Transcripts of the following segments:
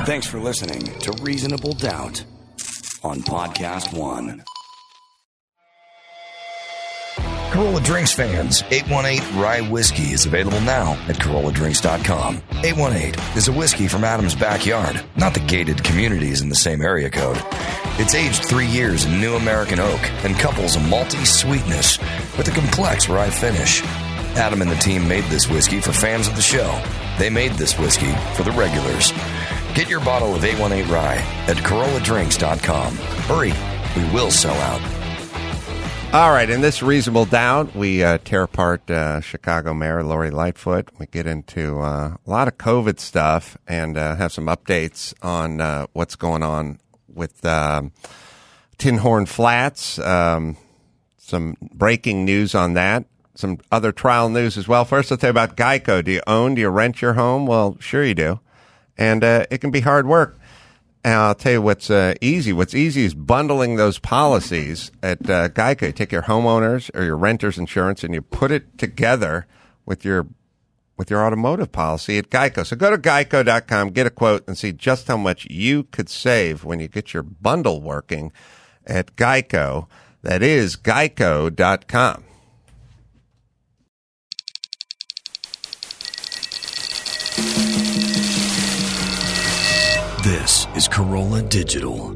Thanks for listening to Reasonable Doubt on Podcast One. Corolla Drinks fans, 818 Rye Whiskey is available now at CorollaDrinks.com. 818 is a whiskey from Adam's backyard, not the gated communities in the same area code. It's aged 3 years in new American oak and couples a malty sweetness with a complex rye finish. Adam and the team made this whiskey for fans of the show. They made this whiskey for the regulars. Get your bottle of 818 Rye at CorollaDrinks.com. Hurry, we will sell out. All right, in this Reasonable Doubt, we tear apart Chicago Mayor Lori Lightfoot. We get into a lot of COVID stuff and have some updates on what's going on with Tin Horn Flats. Some breaking news on that. Some other trial news as well. First, I'll tell you about Geico. Do you rent your home? Well, sure you do. And it can be hard work. And I'll tell you what's easy. What's easy is bundling those policies at Geico. You take your homeowners or your renter's insurance and you put it together with your automotive policy at Geico. So go to geico.com, get a quote, and see just how much you could save when you get your bundle working at Geico. That is geico.com. This is Corolla Digital.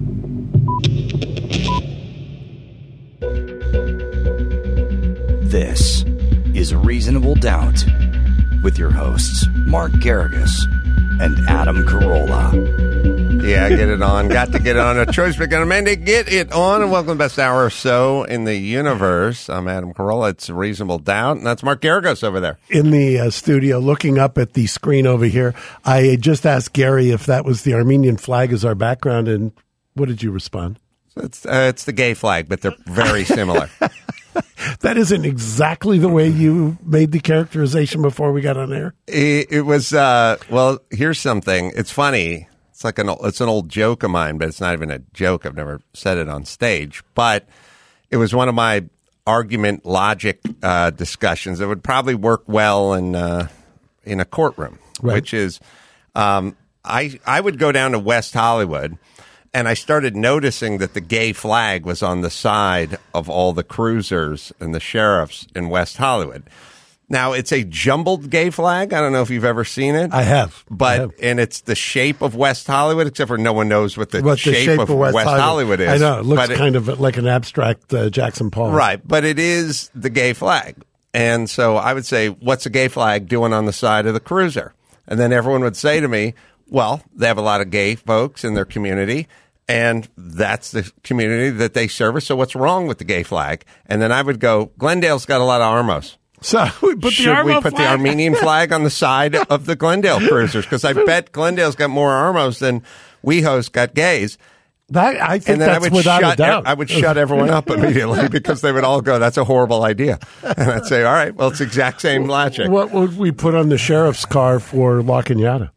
This is Reasonable Doubt with your hosts, Mark Garrigus and Adam Carolla. Yeah, get it on. Got to get it on. A choice we're going to mandate. Get it on. And welcome to the best hour or so in the universe. I'm Adam Carolla. It's Reasonable Doubt. And that's Mark Garrigus over there. In the studio, looking up at the screen over here. I just asked Gary if that was the Armenian flag as our background. And what did you respond? It's the gay flag, but they're very similar. That isn't exactly the way you made the characterization before we got on air. It was, well, here's something. It's funny. It's an old joke of mine, but it's not even a joke. I've never said it on stage. But it was one of my argument logic discussions that would probably work well in a courtroom, right. Which is I would go down to West Hollywood, and I started noticing that the gay flag was on the side of all the cruisers and the sheriffs in West Hollywood. Now, it's a jumbled gay flag. I don't know if you've ever seen it. I have. And it's the shape of West Hollywood, except for no one knows what the shape of West Hollywood is. I know. It looks kind of like an abstract Jackson Pollock. Right. But it is the gay flag. And so I would say, what's a gay flag doing on the side of the cruiser? And then everyone would say to me, well, they have a lot of gay folks in their community, and that's the community that they service. So what's wrong with the gay flag? And then I would go, Glendale's got a lot of Armos. So should we put the Armenian flag on the side of the Glendale cruisers? Because I bet Glendale's got more Armos than WeHo's got gays. I think that's without a doubt. I would shut everyone up immediately because they would all go, that's a horrible idea. And I'd say, all right, well, it's the exact same logic. What would we put on the sheriff's car for La Cañada?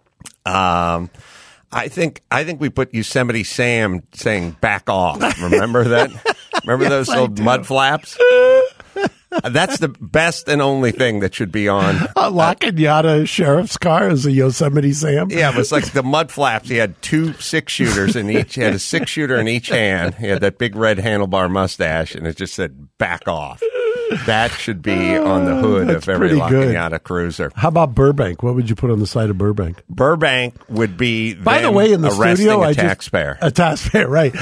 I think we put Yosemite Sam saying back off. Remember that? Remember those old mud flaps? That's the best and only thing that should be on. A La Cañada sheriff's car is a Yosemite Sam? Yeah, it was like the mud flaps. He had 2 6-shooters in each. He had a 6-shooter in each hand. He had that big red handlebar mustache, and it just said back off. That should be on the hood of every La Cañada cruiser. How about Burbank? What would you put on the side of Burbank? Burbank would be, by the way, in the studio, a taxpayer. A taxpayer, right.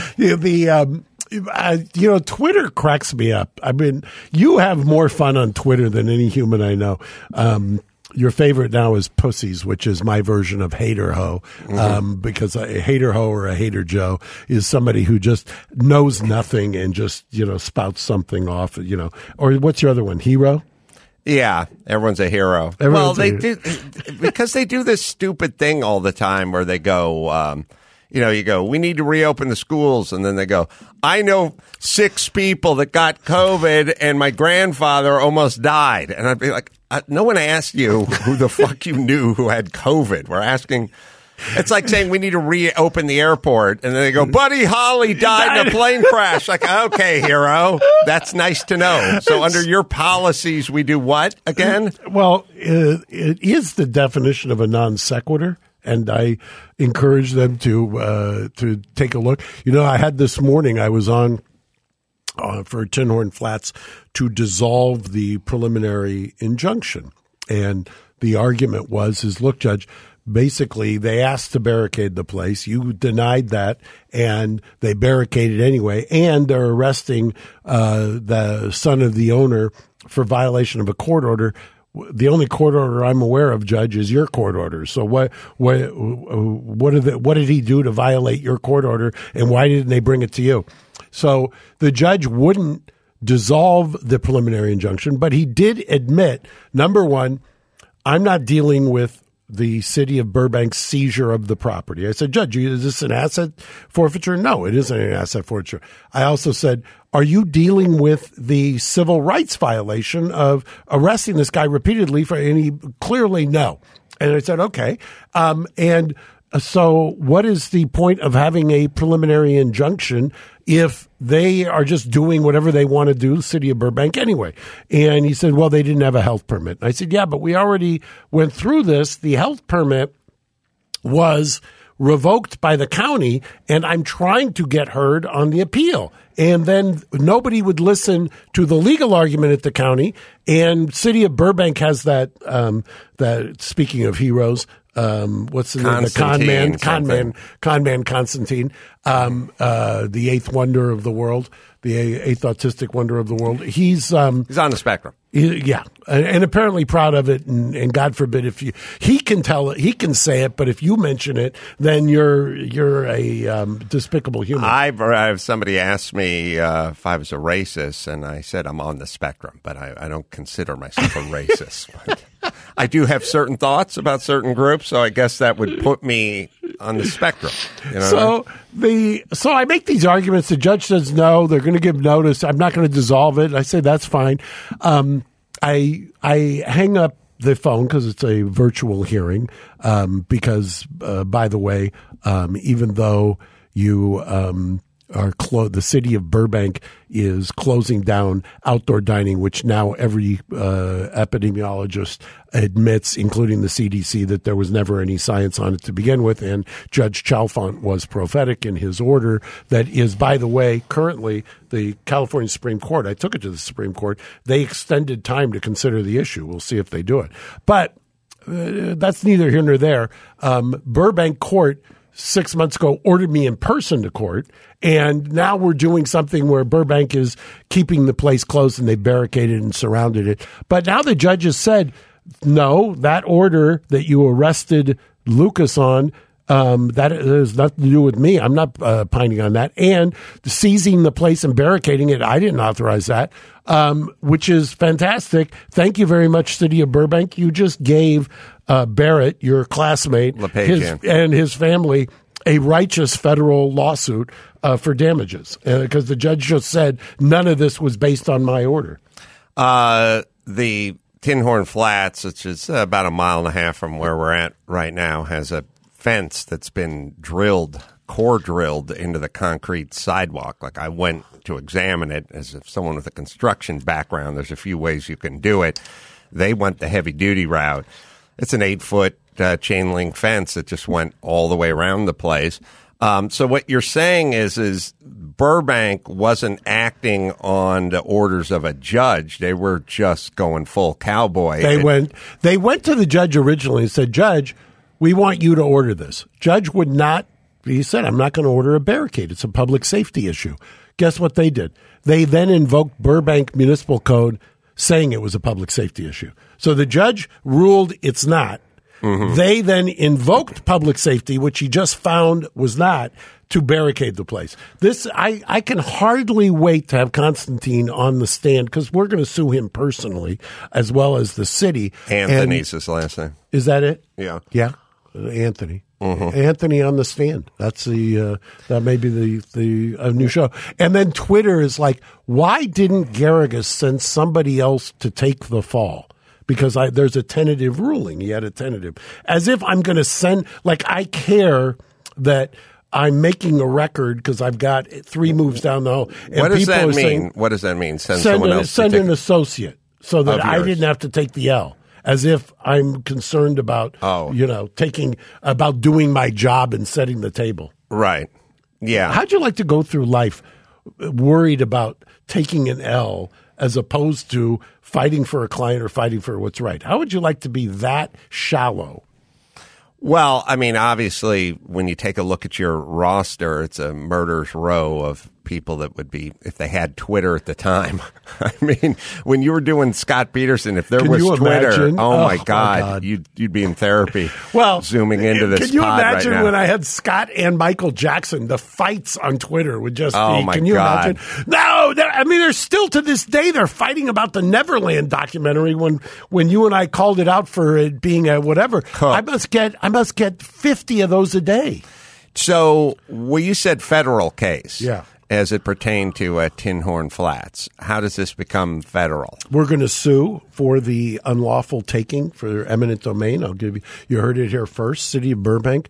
Twitter cracks me up. I mean, you have more fun on Twitter than any human I know. Your favorite now is Pussies, which is my version of Hater Ho, because a Hater Ho or a Hater Joe is somebody who just knows nothing and just, spouts something off, Or what's your other one, Hero? Yeah, everyone's a hero. Do because they do this stupid thing all the time where they go, you go, we need to reopen the schools. And then they go, I know 6 people that got COVID and my grandfather almost died. And I'd be like, no one asked you who the fuck you knew who had COVID. We're asking. It's like saying we need to reopen the airport. And then they go, Buddy Holly died in a plane crash. Like, okay, hero. That's nice to know. So under your policies, we do what again? Well, it is the definition of a non sequitur. And I encourage them to take a look. I had this morning, I was on for Tinhorn Flats to dissolve the preliminary injunction. And the argument is, look, Judge, basically they asked to barricade the place. You denied that, and they barricaded anyway. And they're arresting the son of the owner for violation of a court order. The only court order I'm aware of, Judge, is your court order. So what did he do to violate your court order, and why didn't they bring it to you? So the judge wouldn't dissolve the preliminary injunction, but he did admit, number one, I'm not dealing with the city of Burbank's seizure of the property. I said, Judge, is this an asset forfeiture? No, it isn't an asset forfeiture. I also said, are you dealing with the civil rights violation of arresting this guy repeatedly and he clearly no. And I said, okay. So what is the point of having a preliminary injunction if they are just doing whatever they want to do, the city of Burbank anyway? And he said, well, they didn't have a health permit. And I said, yeah, but we already went through this. The health permit was revoked by the county, and I'm trying to get heard on the appeal. And then nobody would listen to the legal argument at the county. And city of Burbank has that speaking of heroes, what's the name? The con man Constantine, the eighth wonder of the world, the eighth autistic wonder of the world. He's on the spectrum. Yeah, and apparently proud of it. And God forbid he can tell it, he can say it, but if you mention it, then you're a despicable human. I've somebody asked me if I was a racist, and I said I'm on the spectrum, but I don't consider myself a racist. But I do have certain thoughts about certain groups, so I guess that would put me on the spectrum. So I make these arguments. The judge says no, they're going to give notice. I'm not going to dissolve it. I say that's fine. I hang up the phone because it's a virtual hearing. Because by the way, even though you the city of Burbank is closing down outdoor dining, which now every epidemiologist admits, including the CDC, that there was never any science on it to begin with. And Judge Chalfant was prophetic in his order that is, by the way, currently the California Supreme Court, I took it to the Supreme Court, they extended time to consider the issue. We'll see if they do it. But that's neither here nor there. Burbank Court 6 months ago ordered me in person to court, and now we're doing something where Burbank is keeping the place closed and they barricaded and surrounded it. But now the judge has said, no, that order that you arrested Lucas on, that has nothing to do with me. I'm not pining on that. And seizing the place and barricading it, I didn't authorize that, which is fantastic. Thank you very much, City of Burbank. You just gave Barrett, your classmate, and his family a righteous federal lawsuit for damages because the judge just said none of this was based on my order. The Tinhorn Flats, which is about 1.5 miles from where we're at right now, has a fence that's been core drilled into the concrete sidewalk. Like I went to examine it as if someone with a construction background. There's a few ways you can do it. They went the heavy duty route. It's an 8-foot chain link fence that just went all the way around the place. So what you're saying is Burbank wasn't acting on the orders of a judge. They were just going full cowboy. They went to the judge originally and said, Judge, we want you to order this. Judge would not. He said, I'm not going to order a barricade. It's a public safety issue. Guess what they did? They then invoked Burbank Municipal Code saying it was a public safety issue. So the judge ruled it's not. Mm-hmm. They then invoked public safety, which he just found was not, to barricade the place. This I can hardly wait to have Constantine on the stand because we're going to sue him personally as well as the city. Anthony's his last name. Is that it? Yeah. Yeah. Anthony. Mm-hmm. Anthony on the stand. That's that may be the new show. And then Twitter is like, why didn't Garrigus send somebody else to take the fall? Because there's a tentative ruling. He had a tentative. As if I'm going to send, like I care that I'm making a record because I've got 3 moves down the hall. And what does people that mean? What does that mean? Send someone else send an associate so that I didn't have to take the L. as if I'm concerned about, about doing my job and setting the table. Right. Yeah. How'd you like to go through life worried about taking an L as opposed to fighting for a client or fighting for what's right? How would you like to be that shallow? Well, I mean, obviously, when you take a look at your roster, it's a murderer's row of people that would be, if they had Twitter at the time. I mean, when you were doing Scott Peterson, if there was Twitter, imagine? Oh my God. You'd be in therapy. Well, zooming into this. Can you pod imagine right now. when I had Scott and Michael Jackson? The fights on Twitter would just Oh be. my Can you God. imagine? No, I mean, there's still to this day they're fighting about the Neverland documentary. When you and I called it out for it being a whatever, I must get 50 of those a day. So, you said federal case. Yeah. As it pertained to Tin Horn Flats. How does this become federal? We're going to sue for the unlawful taking for eminent domain. I'll give you heard it here first, City of Burbank.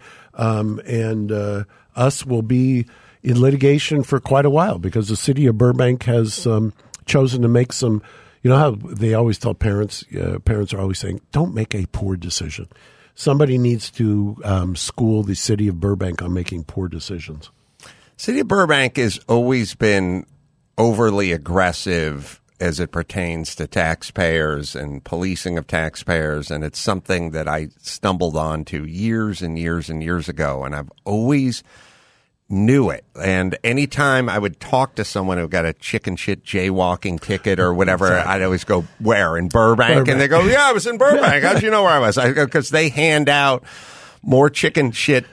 And us will be in litigation for quite a while because the City of Burbank has chosen to make some, you know how they always tell parents are always saying, don't make a poor decision. Somebody needs to school the City of Burbank on making poor decisions. City of Burbank has always been overly aggressive as it pertains to taxpayers and policing of taxpayers, and it's something that I stumbled onto years and years and years ago, and I've always knew it. And anytime I would talk to someone who got a chicken shit jaywalking ticket or whatever, I'd always go, where? In Burbank? And they go, yeah, I was in Burbank. How'd you know where I was? Because they hand out more chicken shit.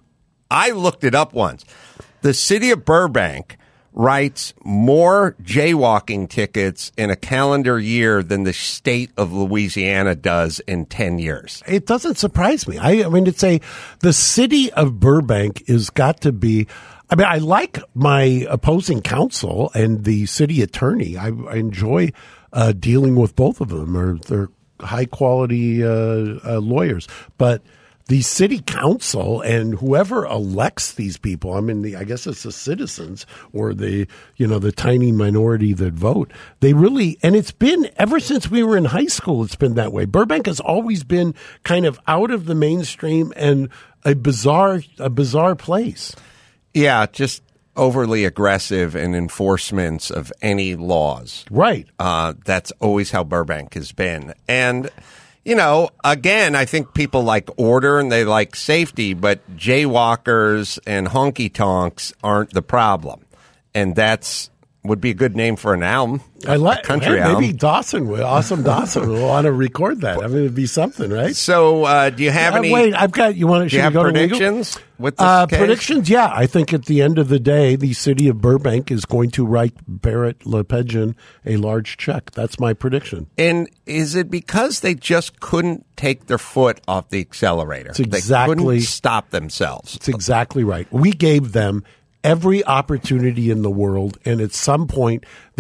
I looked it up once. The City of Burbank writes more jaywalking tickets in a calendar year than the state of Louisiana does in 10 years. It doesn't surprise me. I mean, the City of Burbank is got to be. I mean, I like my opposing counsel and the city attorney. I enjoy dealing with both of them. They're high quality lawyers, but the city council and whoever elects these people, I mean, I guess it's the citizens or the tiny minority that vote. They really, and it's been ever since we were in high school, it's been that way. Burbank has always been kind of out of the mainstream and a bizarre place. Yeah, just overly aggressive in enforcements of any laws. Right. That's always how Burbank has been. And again, I think people like order and they like safety, but jaywalkers and honky tonks aren't the problem. And that's would be a good name for an album. I like country album. Maybe Awesome Dawson will want to record that. I mean, it'd be something, right? So, do you have any? Wait, I've got. You want to? Do you have predictions with this case? Predictions? Yeah, I think at the end of the day, the City of Burbank is going to write Barrett LePagin a large check. That's my prediction. And is it because they just couldn't take their foot off the accelerator? It's exactly, they couldn't stop themselves. It's exactly right. We gave them every opportunity in the world, and at some point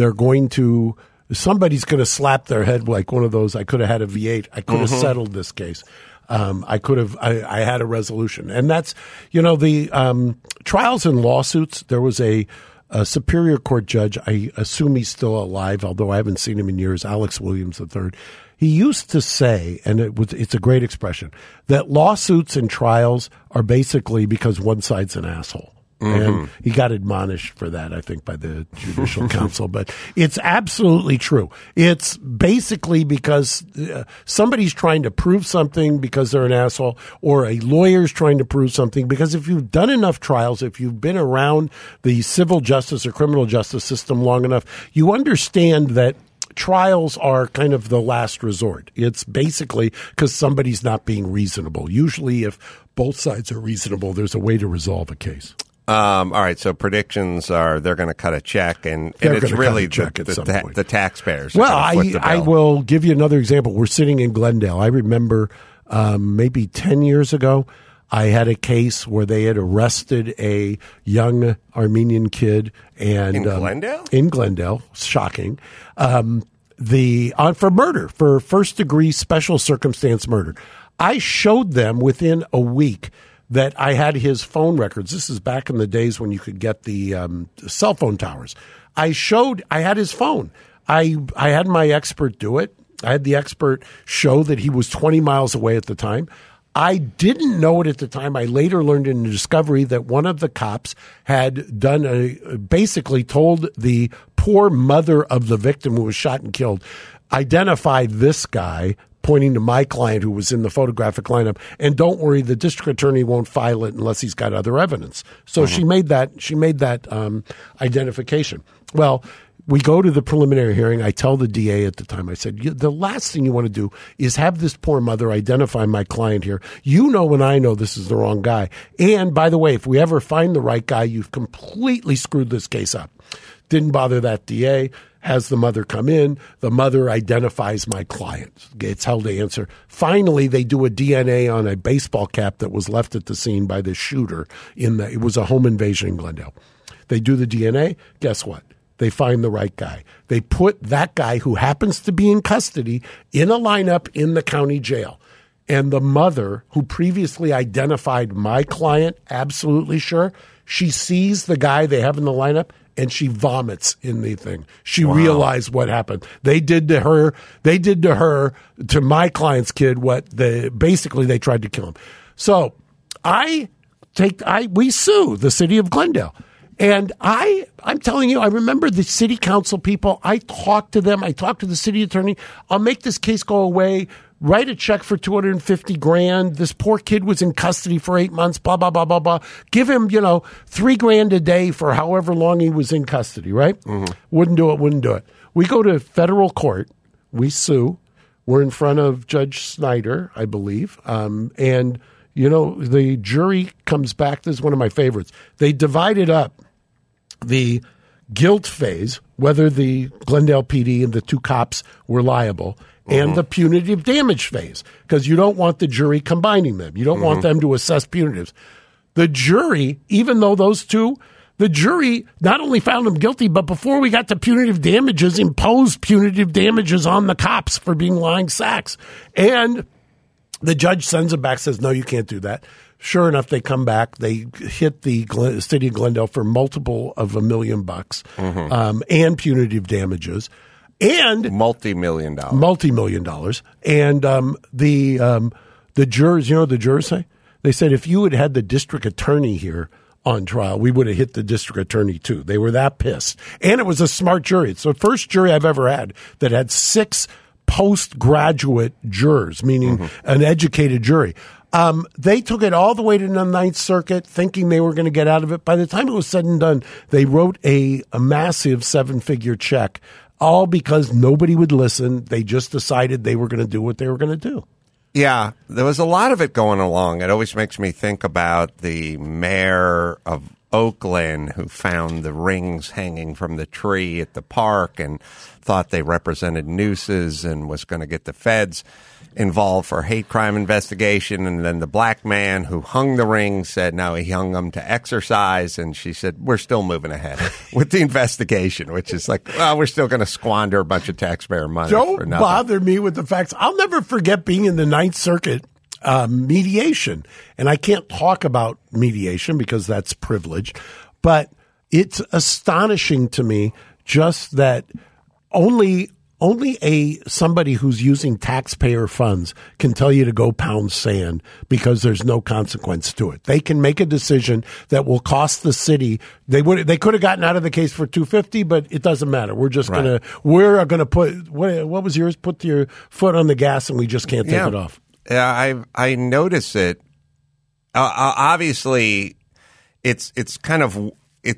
somebody's going to slap their head like one of those, I could have had a V8. I could have settled this case. I had a resolution. And that's, the trials and lawsuits, there was a Superior Court judge, I assume he's still alive, although I haven't seen him in years, Alex Williams III. He used to say, and it's a great expression, that lawsuits and trials are basically because one side's an asshole. And he got admonished for that, I think, by the Judicial Council. But it's absolutely true. It's basically because somebody's trying to prove something because they're an asshole, or a lawyer's trying to prove something. Because if you've done enough trials, if you've been around the civil justice or criminal justice system long enough, you understand that trials are kind of the last resort. It's basically because somebody's not being reasonable. Usually, if both sides are reasonable, there's a way to resolve a case. All right, so predictions are they're going to cut a check, and it's really the taxpayers. Well, I will give you another example. We're sitting in Glendale. I remember maybe 10 years ago, I had a case where they had arrested a young Armenian kid. And, in Glendale? In Glendale. Shocking. For murder, for first-degree special circumstance murder. I showed them within a week that I had his phone records. This is back in the days when you could get the cell phone towers. I had his phone. I had my expert do it. I had the expert show that he was 20 miles away at the time. I didn't know it at the time. I later learned in the discovery that one of the cops had basically told the poor mother of the victim who was shot and killed, identify this guy, pointing to my client who was in the photographic lineup, and don't worry, the district attorney won't file it unless he's got other evidence. So she made that identification. Well, we go to the preliminary hearing. I tell the DA at the time, I said, the last thing you want to do is have this poor mother identify my client here. You know and I know this is the wrong guy. And by the way, if we ever find the right guy, you've completely screwed this case up. Didn't bother that DA. Has the mother come in. The mother identifies my client. Gets held to answer. Finally, they do a DNA on a baseball cap that was left at the scene by the shooter. It was a home invasion in Glendale. They do the DNA. Guess what? They find the right guy. They put that guy who happens to be in custody in a lineup in the county jail. And the mother, who previously identified my client, absolutely sure, she sees the guy they have in the lineup and she vomits in the thing. She realized what happened. They did to her, to my client's kid, basically they tried to kill him. So we sue the city of Glendale. And I'm telling you, I remember the city council people. I talked to them. I talked to the city attorney. I'll make this case go away. Write a check for $250,000. This poor kid was in custody for 8 months. Blah blah blah blah blah. Give him, $3,000 a day for however long he was in custody. Right? Mm-hmm. Wouldn't do it. We go to federal court. We sue. We're in front of Judge Snyder, I believe, and the jury comes back. This is one of my favorites. They divided up the guilt phase, whether the Glendale PD and the two cops were liable, and the punitive damage phase, because you don't want the jury combining them. You don't want them to assess punitives. The jury, even though the jury not only found them guilty, but before we got to punitive damages, imposed punitive damages on the cops for being lying sacks. And the judge sends them back, says, no, you can't do that. Sure enough, they come back. They hit the city of Glendale for multiple of $1 million and punitive damages. And multi-million dollars. And the jurors, the jurors say? They said, if you had the district attorney here on trial, we would have hit the district attorney too. They were that pissed. And it was a smart jury. It's the first jury I've ever had that had 6 postgraduate jurors, meaning an educated jury. They took it all the way to the Ninth Circuit, thinking they were going to get out of it. By the time it was said and done, they wrote a massive 7-figure check, all because nobody would listen. They just decided they were going to do what they were going to do. Yeah, there was a lot of it going along. It always makes me think about the mayor of Oakland who found the rings hanging from the tree at the park and thought they represented nooses and was going to get the feds involved for a hate crime investigation. And then the black man who hung the rings said, no, he hung them to exercise. And she said, we're still moving ahead with the investigation, which is like, well, we're still going to squander a bunch of taxpayer money. Don't bother me with the facts. I'll never forget being in the Ninth Circuit mediation. And I can't talk about mediation because that's privileged. But it's astonishing to me just that only somebody who's using taxpayer funds can tell you to go pound sand because there's no consequence to it. They can make a decision that will cost the city. They could have gotten out of the case for $250, but it doesn't matter. We're just gonna put what was yours? Put your foot on the gas, and we just can't take it off. Yeah, I notice it. Obviously, it's kind of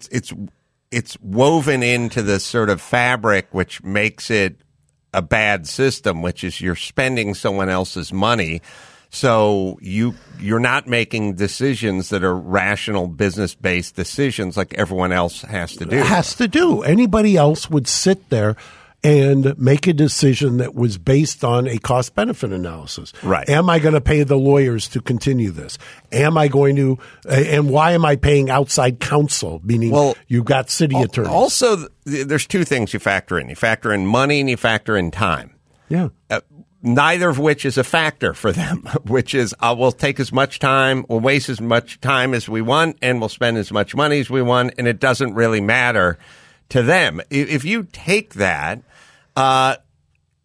it's woven into the sort of fabric which makes it a bad system, which is you're spending someone else's money, so you're not making decisions that are rational business-based decisions like everyone else has to do. Anybody else would sit there and make a decision that was based on a cost-benefit analysis. Right. Am I going to pay the lawyers to continue this? Am I going to and why am I paying outside counsel, meaning you've got city attorneys? Also, there's two things you factor in. You factor in money and you factor in time. Yeah. Neither of which is a factor for them, which is we'll take as much time, we'll waste as much time as we want, and we'll spend as much money as we want, and it doesn't really matter to them. If you take that,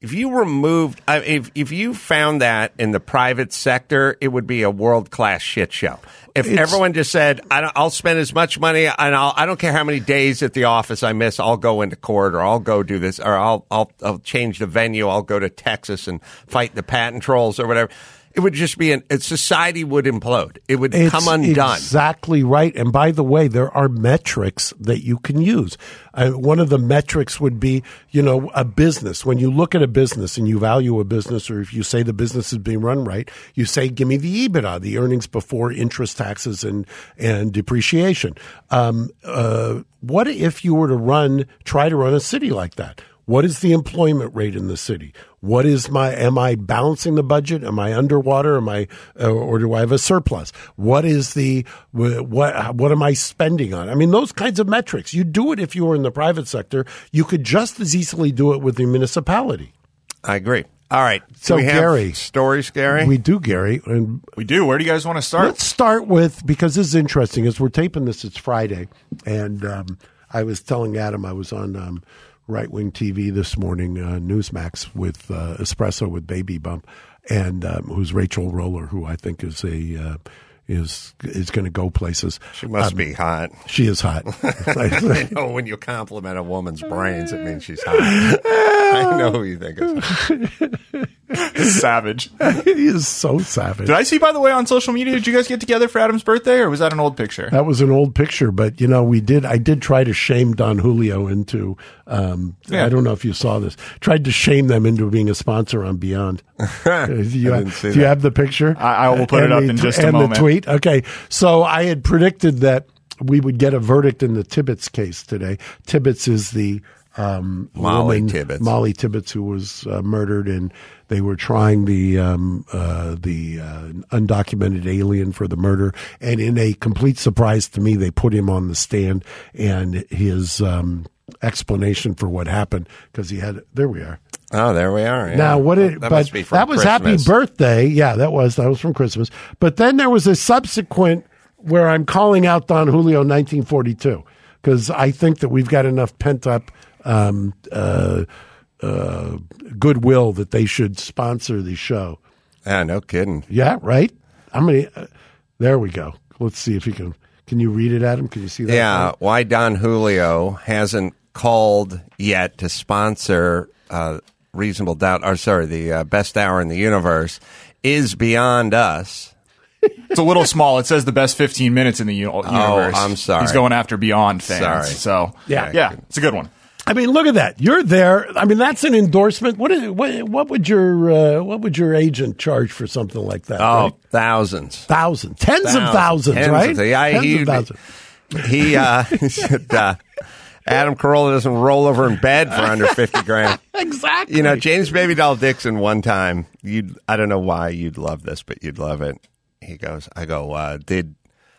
if you removed, if you found that in the private sector, it would be a world-class shit show. If everyone just said, I'll spend as much money, and I don't care how many days at the office I miss, I'll go into court, or I'll go do this, or I'll change the venue, I'll go to Texas and fight the patent trolls or whatever. It would just be society would implode. It would come undone. Exactly right. And by the way, there are metrics that you can use. One of the metrics would be, a business. When you look at a business and you value a business, or if you say the business is being run right, you say, give me the EBITDA, the earnings before interest, taxes, and depreciation. What if you were to try to run a city like that? What is the employment rate in the city? Am I balancing the budget? Am I underwater? Or do I have a surplus? What am I spending on? I mean, those kinds of metrics. You do it if you were in the private sector. You could just as easily do it with the municipality. I agree. All right. So, we have Gary. Stories, Gary? We do, Gary. And we do. Where do you guys want to start? Let's start with, because this is interesting, as we're taping this, it's Friday. And I was telling Adam I was on right-wing TV this morning, Newsmax with Espresso with Baby Bump, and who's Rachel Roller, who I think is is going to go places. She must be hot. She is hot. I know when you compliment a woman's brains, it means she's hot. I know who you think is savage. He is so savage. Did I see, by the way, on social media, did you guys get together for Adam's birthday, or was that an old picture? That was an old picture, but I did try to shame Don Julio into I don't know if you saw this. Tried to shame them into being a sponsor on Beyond. Do you have the picture? I will put it up in just a moment. And the tweet. Okay. So I had predicted that we would get a verdict in the Tibbetts case today. Tibbetts is the Molly Tibbetts, who was murdered, and they were trying the undocumented alien for the murder. And in a complete surprise to me, they put him on the stand, and his explanation for what happened, because there we are. Oh, there we are. Yeah. Now, that was Happy Birthday. Yeah, that was from Christmas. But then there was a subsequent where I'm calling out Don Julio 1942, because I think that we've got enough pent up goodwill that they should sponsor the show. Yeah, no kidding. Yeah, right? There we go. Let's see if you can. Can you read it, Adam? Can you see that? Yeah, why Don Julio hasn't called yet to sponsor Reasonable Doubt, the Best Hour in the Universe is beyond us. It's a little small. It says the best 15 minutes in the universe. Oh, I'm sorry. He's going after Beyond fans. Sorry. So, yeah, it's a good one. I mean, look at that. You're there. I mean, that's an endorsement. What would your agent charge for something like that? Oh, right? Thousands. Tens of thousands, right? Tens of thousands. He said, Adam Carolla doesn't roll over in bed for under $50,000. Exactly. James Baby Doll Dixon one time, I don't know why you'd love this, but you'd love it. He goes, did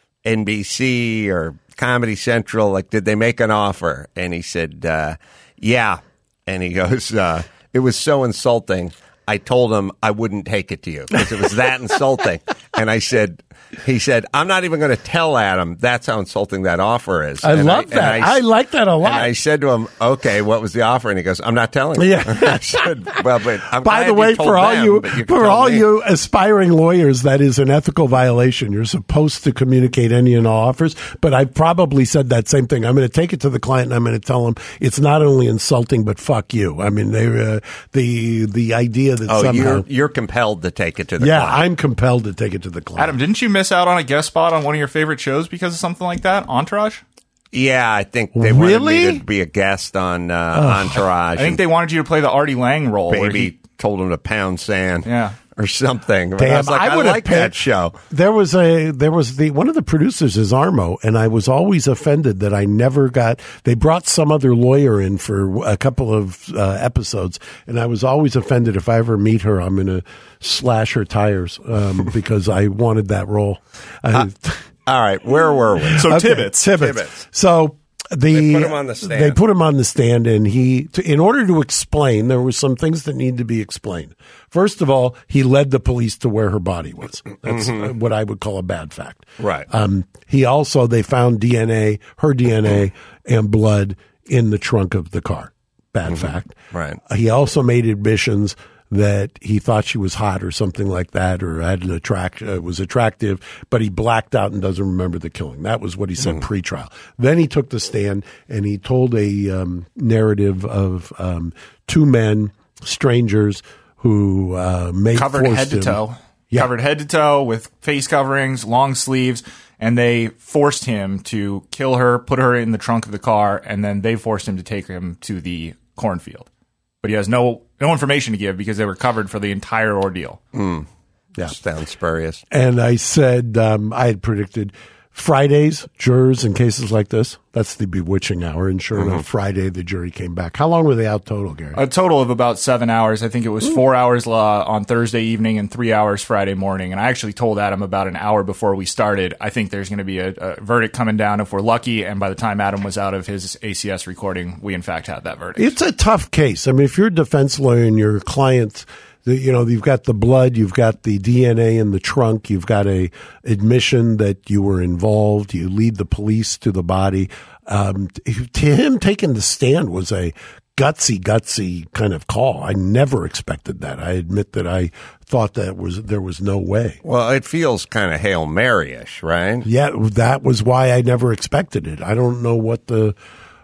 NBC or Comedy Central, did they make an offer? And he said, yeah. And he goes, it was so insulting. I told him I wouldn't take it to you because it was that insulting. And he said, I'm not even going to tell Adam that's how insulting that offer is. I love that. I like that a lot. And I said to him, okay, what was the offer? And he goes, I'm not telling you. Yeah. I said, well, but I'm by the way, for all you aspiring lawyers, that is an ethical violation. You're supposed to communicate any and all offers, but I probably said that same thing. I'm going to take it to the client and I'm going to tell him it's not only insulting, but fuck you. I mean, the idea that somehow you're compelled to take it to the client. Yeah, I'm compelled to take it to the client. Adam, didn't you miss out on a guest spot on one of your favorite shows because of something like that? Entourage? Yeah, I think they wanted me to be a guest on Entourage. I think they wanted you to play the Artie Lang role. Baby told him to pound sand. Yeah. Or something. Damn, I was like, I like that show. There was one of the producers is Armo, and I was always offended that I never got. They brought some other lawyer in for a couple of episodes, and I was always offended if I ever meet her, I'm going to slash her tires because I wanted that role. All right, where were we? So okay, Tibbetts. So. They put him on the stand. They put him on the stand, and in order to explain, there were some things that need to be explained. First of all, he led the police to where her body was. That's what I would call a bad fact. Right. They found her DNA and blood in the trunk of the car. bad fact. Right. He also made admissions that he thought she was hot or something like that, or had an was attractive, but he blacked out and doesn't remember the killing. That was what he said pre-trial. Then he took the stand and he told a narrative of two men, strangers, who covered head to toe. Yeah. Covered head to toe with face coverings, long sleeves, and they forced him to kill her, put her in the trunk of the car, and then they forced him to take him to the cornfield. But he has no information to give because they were covered for the entire ordeal. Yeah. Sounds spurious. And I said, I had predicted Fridays, jurors in cases like this, that's the bewitching hour. And sure enough, Friday, the jury came back. How long were they out total, Gary? A total of about 7 hours. I think it was 4 hours on Thursday evening and 3 hours Friday morning. And I actually told Adam about an hour before we started, I think there's going to be a verdict coming down if we're lucky. And by the time Adam was out of his ACS recording, we in fact had that verdict. It's a tough case. I mean, if you're a defense lawyer and your client, you've got the blood, you've got the DNA in the trunk, you've got a admission that you were involved, you lead the police to the body. To him, taking the stand was a gutsy kind of call. I never expected that. I admit that I thought there was no way. Well, it feels kind of Hail Mary-ish, right? Yeah, that was why I never expected it. I don't know what the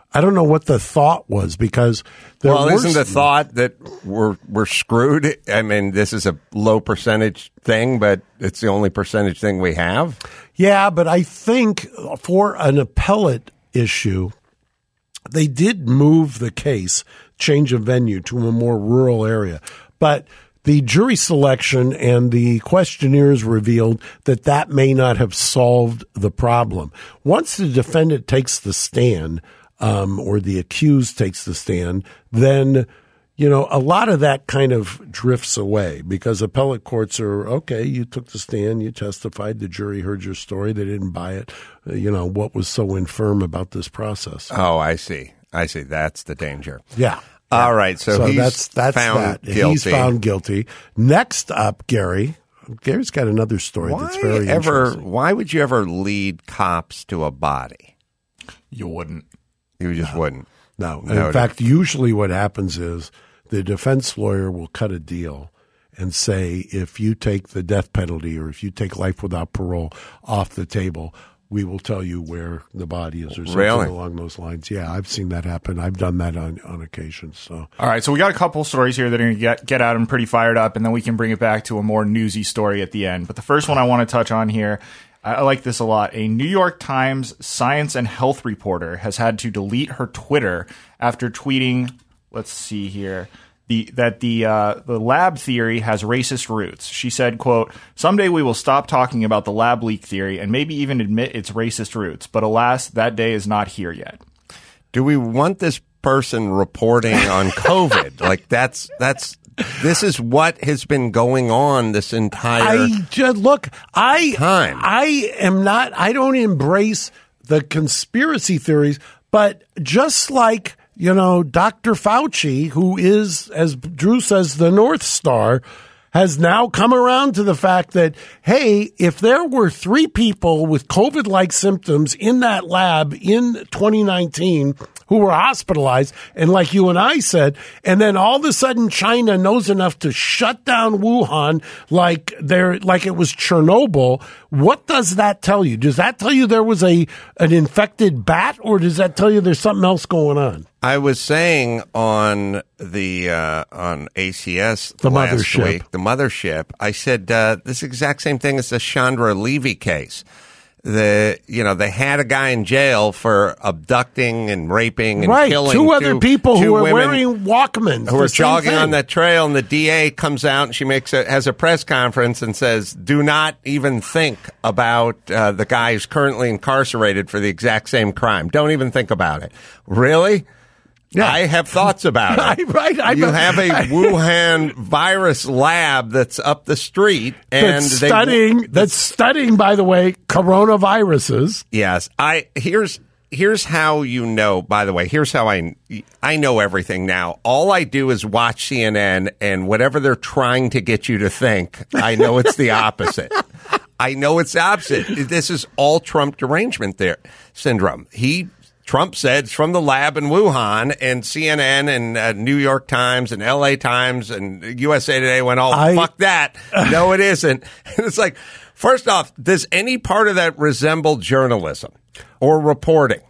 thought was, because isn't the thought that we're screwed? I mean, this is a low percentage thing, but it's the only percentage thing we have. Yeah, but I think for an appellate issue, they did move the case, change of venue to a more rural area, but the jury selection and the questionnaires revealed that may not have solved the problem. Once the defendant takes the stand, or the accused takes the stand, then, a lot of that kind of drifts away, because appellate courts are, okay, you took the stand, you testified, the jury heard your story, they didn't buy it. What was so infirm about this process? Oh, I see. That's the danger. Yeah. All right. So he's that's found that. guilty. He's found guilty. Next up, Gary's got another story that's very interesting. Why would you ever lead cops to a body? You wouldn't. You just wouldn't. No. In fact, usually what happens is the defense lawyer will cut a deal and say, if you take the death penalty or if you take life without parole off the table, we will tell you where the body is, or something along those lines. Yeah, I've seen that happen. I've done that on occasion. So, all right, so we got a couple stories here that are going to get Adam pretty fired up, and then we can bring it back to a more newsy story at the end. But the first one I want to touch on here, I like this a lot. A New York Times science and health reporter has had to delete her Twitter after tweeting, let's see here, that the lab theory has racist roots. She said, quote, "Someday we will stop talking about the lab leak theory and maybe even admit its racist roots. But alas, that day is not here yet." Do we want this person reporting on COVID? Like this is what has been going on this entire time. I don't embrace the conspiracy theories, but just like, Dr. Fauci, who is, as Drew says, the North Star, has now come around to the fact that, hey, if there were 3 people with COVID-like symptoms in that lab in 2019 who were hospitalized, and like you and I said, and then all of a sudden China knows enough to shut down Wuhan like it was Chernobyl, what does that tell you? Does that tell you there was an infected bat, or does that tell you there's something else going on? I was saying on the on ACS the last week, the mothership, I said this exact same thing as the Chandra Levy case. They had a guy in jail for abducting and raping and killing 2 other people who were women wearing Walkmans, who were jogging on that trail, and the DA comes out and she has a press conference and says, "Do not even think about the guy who's currently incarcerated for the exact same crime. Don't even think about it." Really? Yeah. I have thoughts about it. You have a Wuhan virus lab that's up the street, and that's studying, by the way, coronaviruses. Yes, here's how you know. By the way, here's how I know everything now. All I do is watch CNN, and whatever they're trying to get you to think, I know it's the opposite. I know it's the opposite. This is all Trump derangement syndrome. He Trump said it's from the lab in Wuhan, and CNN and New York Times and LA Times and USA Today went, fuck that. No, it isn't. And it's like, first off, does any part of that resemble journalism or reporting?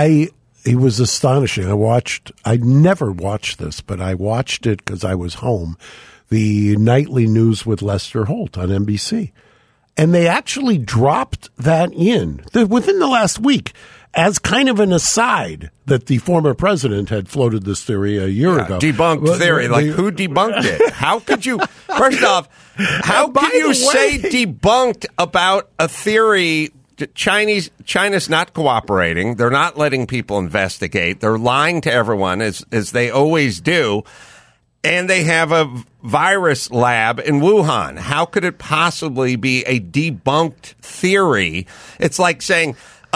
It was astonishing. I never watched this, but I watched it because I was home, the Nightly News with Lester Holt on NBC. And they actually dropped that in within the last week as kind of an aside that the former president had floated this theory a year ago. Debunked theory. Like, who debunked it? How could you, first off, how could you say debunked about a theory? China's not cooperating. They're not letting people investigate. They're lying to everyone, as they always do. And they have a virus lab in Wuhan. How could it possibly be a debunked theory? It's like saying,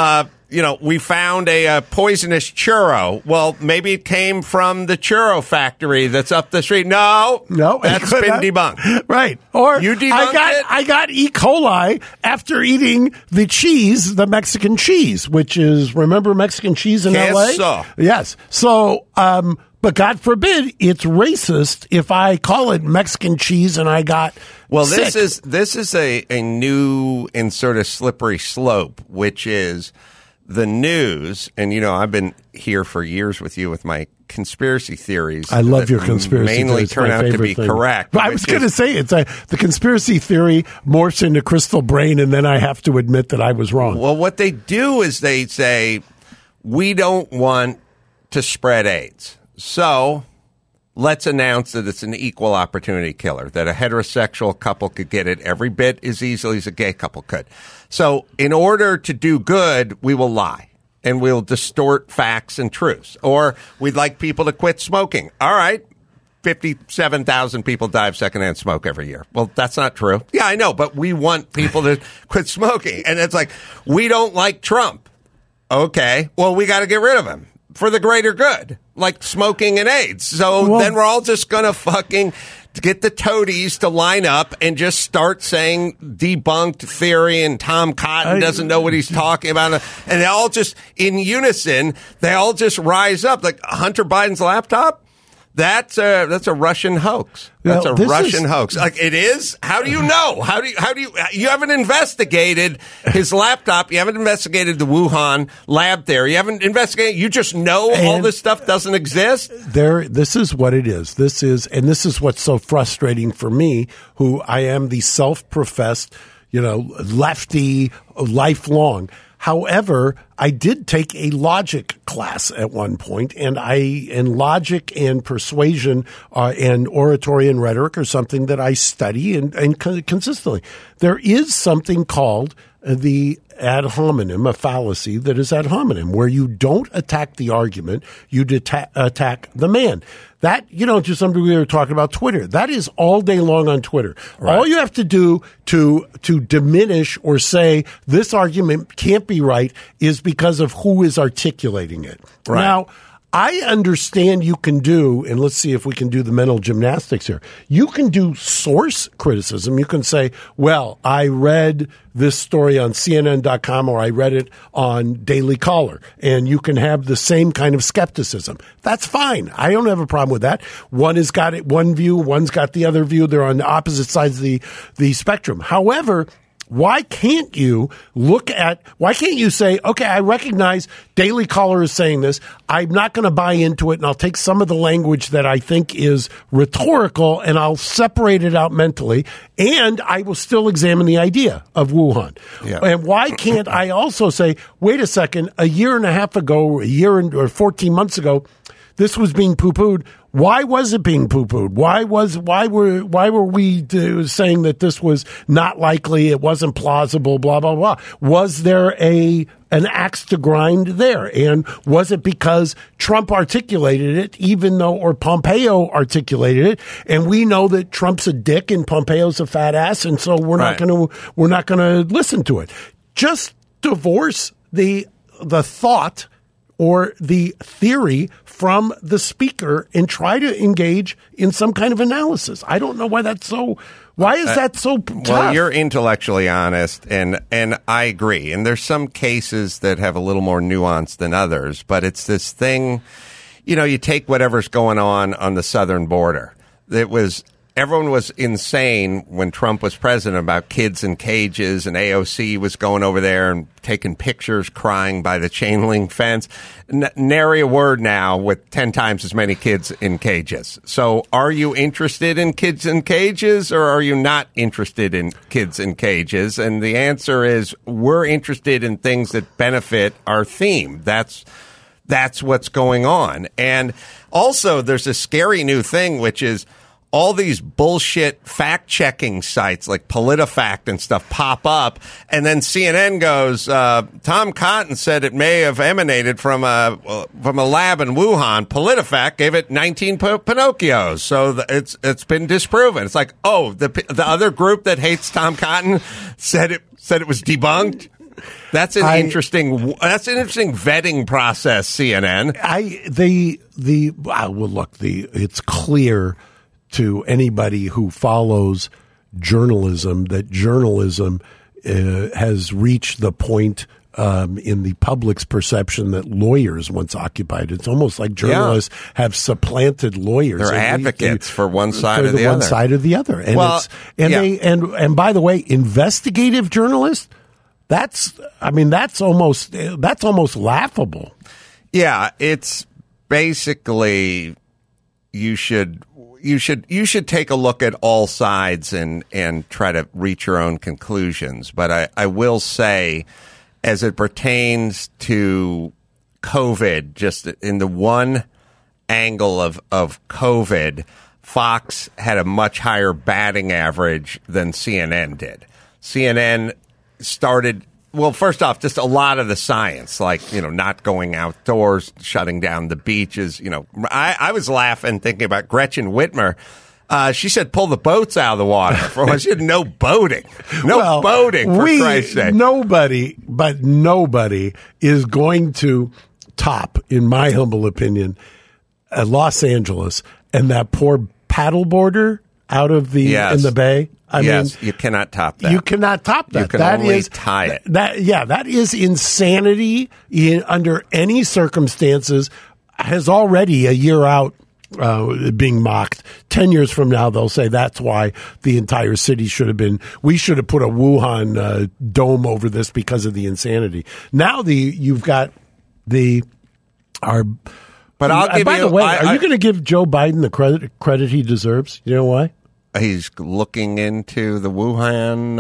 we found a poisonous churro. Well, maybe it came from the churro factory that's up the street. No, that's been debunked. Right. Or you debunked it? I got E. coli after eating the cheese, the Mexican cheese, which is, remember Mexican cheese in L.A.? So. Yes. So, but God forbid it's racist if I call it Mexican cheese and I got sick. This is a new and sort of slippery slope, which is the news. And, I've been here for years with you with my conspiracy theories. I love your conspiracy theories. Mainly turn out to be correct. But I was going to say, the conspiracy theory morphs into crystal brain, and then I have to admit that I was wrong. Well, what they do is they say, we don't want to spread AIDS. So let's announce that it's an equal opportunity killer, that a heterosexual couple could get it every bit as easily as a gay couple could. So in order to do good, we will lie and we'll distort facts and truths. Or we'd like people to quit smoking. All right. 57,000 people die of secondhand smoke every year. Well, that's not true. Yeah, I know, but we want people to quit smoking. And it's like, we don't like Trump. Okay. Well, we got to get rid of him for the greater good, like smoking and AIDS. So then we're all just going to fucking get the toadies to line up and just start saying debunked theory, and Tom Cotton doesn't know what he's talking about. And they all just, in unison, they all just rise up. Like Hunter Biden's laptop, that's a Russian hoax. That's a Russian hoax. Like, it is? How do you know? How do you haven't investigated his laptop. You haven't investigated the Wuhan lab there. You haven't investigated. You just know all this stuff doesn't exist. This is what it is. This is what's so frustrating for me, who I am the self-professed, lefty lifelong. However, I did take a logic class at one point, and logic and persuasion and oratory and rhetoric are something that I study and consistently. There is something called the ad hominem, a fallacy that is ad hominem, where you don't attack the argument, you attack the man. That, to some degree, we were talking about Twitter. That is all day long on Twitter. Right. All you have to do to diminish or say this argument can't be right is because of who is articulating it. Right. Now, I understand you can do, and let's see if we can do the mental gymnastics here. You can do source criticism. You can say, well, I read this story on CNN.com or I read it on Daily Caller, and you can have the same kind of skepticism. That's fine. I don't have a problem with that. One has got one view, one's got the other view. They're on the opposite sides of the spectrum. However, why can't you say, okay, I recognize Daily Caller is saying this. I'm not going to buy into it, and I'll take some of the language that I think is rhetorical, and I'll separate it out mentally, and I will still examine the idea of Wuhan. Yeah. And why can't I also say, wait a second, a year and a half ago, or 14 months ago, this was being poo-pooed. Why was it being poo-pooed? Why were we saying that this was not likely? It wasn't plausible. Blah blah blah. Was there an axe to grind there? And was it because Trump articulated it, or Pompeo articulated it? And we know that Trump's a dick and Pompeo's a fat ass, and so we're not going to listen to it. Just divorce the thought or the theory from the speaker and try to engage in some kind of analysis. I don't know why that's so Why is that so tough? Well, you're intellectually honest, and I agree. And there's some cases that have a little more nuance than others, but it's this thing, you take whatever's going on the southern border. Everyone was insane when Trump was president about kids in cages, and AOC was going over there and taking pictures crying by the chain link fence. Nary a word now with 10 times as many kids in cages. So are you interested in kids in cages, or are you not interested in kids in cages? And the answer is we're interested in things that benefit our theme. That's what's going on. And also there's a scary new thing, which is all these bullshit fact-checking sites like PolitiFact and stuff pop up, and then CNN goes, Tom Cotton said it may have emanated from a lab in Wuhan. PolitiFact gave it 19 Pinocchios, so it's been disproven. It's like, the other group that hates Tom Cotton said it was debunked. That's an interesting vetting process, CNN. It's clear to anybody who follows journalism that journalism has reached the point in the public's perception that lawyers once occupied. It's almost like journalists have supplanted lawyers. They're advocates for one side or the one other. Side or the other. And and by the way, investigative journalists, that's almost laughable. Yeah, it's basically you should take a look at all sides and try to reach your own conclusions. But I will say, as it pertains to COVID, just in the one angle of COVID, Fox had a much higher batting average than CNN did. CNN started, well, first off, just a lot of the science, like, not going outdoors, shutting down the beaches. I was laughing thinking about Gretchen Whitmer. She said, pull the boats out of the water. She had no boating. Boating, for Christ's sake. Nobody is going to top, in my humble opinion, Los Angeles and that poor paddleboarder out of in the bay. I mean, you cannot top that. You cannot top that. You can only tie it. That is insanity under any circumstances. Has already a year out being mocked. 10 years from now, they'll say that's why the entire city we should have put a Wuhan dome over this because of the insanity. Now you've got our. But I'll give by the way, are you going to give Joe Biden the credit he deserves? You know why? He's looking into the Wuhan.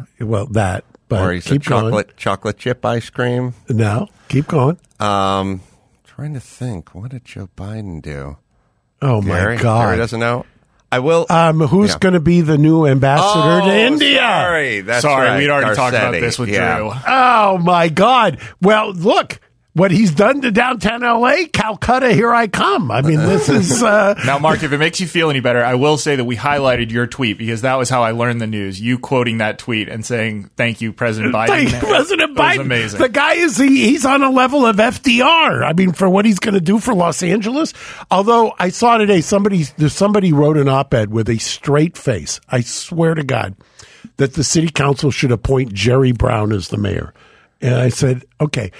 But or he's keep chocolate chip ice cream. No, keep going. Trying to think. What did Joe Biden do? Oh Gary? My God! Gary doesn't know. I will. Who's going to be the new ambassador to India? Sorry, right. We'd already talked about this with Drew. Oh my God! Well, look. What he's done to downtown L.A., Calcutta, here I come. I mean, this is... Now, Mark, if it makes you feel any better, I will say that we highlighted your tweet because that was how I learned the news. You quoting that tweet and saying, thank you, President Biden. Thank you, President Biden. It was amazing. The guy he's on a level of FDR. I mean, for what he's going to do for Los Angeles. Although I saw today, somebody wrote an op-ed with a straight face. I swear to God that the city council should appoint Jerry Brown as the mayor. And I said, okay,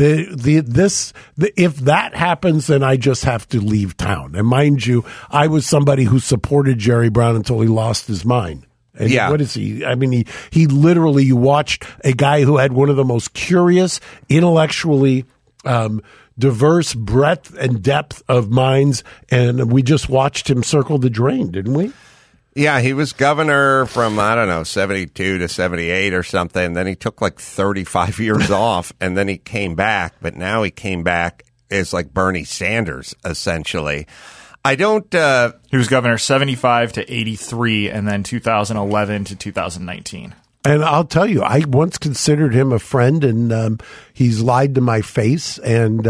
if that happens, then I just have to leave town. And mind you, I was somebody who supported Jerry Brown until he lost his mind. And what is he? I mean, he literally, you watched a guy who had one of the most curious, intellectually diverse breadth and depth of minds, and we just watched him circle the drain, didn't we? Yeah, he was governor from, 72 to 78 or something. Then he took like 35 years off, and then he came back. But now he came back as like Bernie Sanders, essentially. He was governor 75 to 83, and then 2011 to 2019. And I'll tell you, I once considered him a friend, and he's lied to my face, and